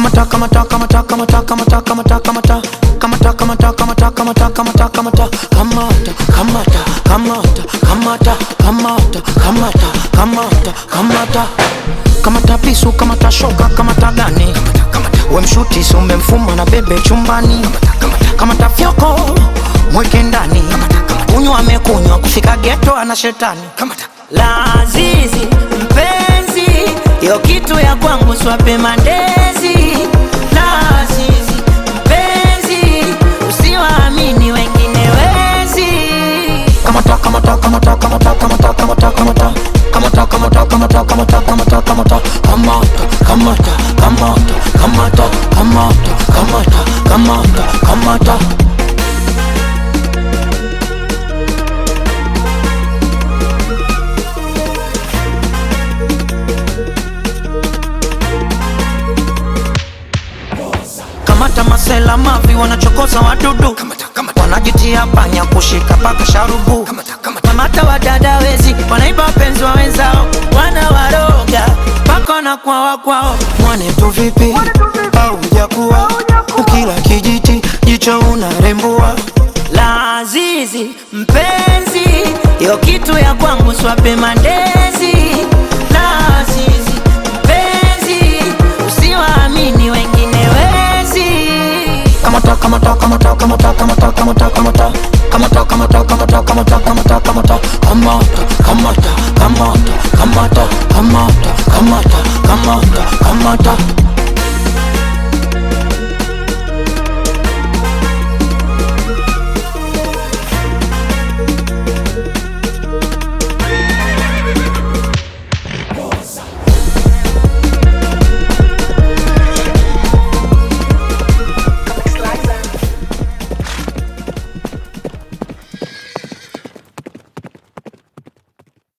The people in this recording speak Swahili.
Kamata, kamata, kamata, kamata, kamata, kamata, kamata. Kamata, kamata, kamata, kamata, kamata, kamata. Kamata, kamata, kamata, kamata, kamata, kamata, kamata, kamata. Kamata pisu, kamata shoka, kamata gani? We mshuti si umemfuma na bebe chumbani. Kamata fyoko, mweke ndani. Kunywa amekunywa, kufika ghetto ana shetani. Lazizi, mpenzi, yo kitu ya kwangu swape mandezi. Lazizi, mpenzi, usiwaamini wengine wezi. Kamata, kamata, kamata, kamata, kamata, kamata, kamata. Kamata, kamata, kamata, kamata, kamata, kamata. Kamata, kamata, kamata, kamata, kamata, kamata, kamata, kamata. Kamata masela mavi wanachokoza wadudu. Wanajitia panya kushika paka sharubu. Kamata wadada wezi wanaiba penzi wa wenzao. Wanawaroga paka na kwao kwao. Mwane tu vipi au hujakuwa ukila kijiti jicho unarembua. Lazizi mpenzi, yo kitu ya kwangu swape mandezi. Lazizi mpenzi, usiwaamini wengine wezi. Kamata, kamata, kamata, kamata, kamata, kamata, kamata. Kamata, kamata, kamata, kamata, kamata, kamata. Kamata, kamata, kamata, kamata, kamata, kamata, kamata, kamata.